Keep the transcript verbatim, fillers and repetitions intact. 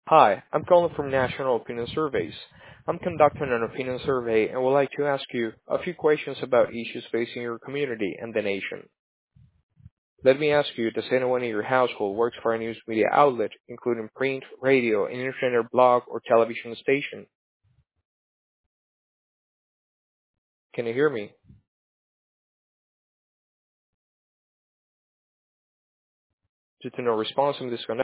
Hi, I'm calling from National Opinion Surveys. I'm conducting an opinion survey and would like to ask you a few questions about issues facing your community and the nation. Let me ask you, does anyone in your household work for a news media outlet, including print, radio, internet, blog, or television station? Can you hear me? Due to no response, I'm disconnected.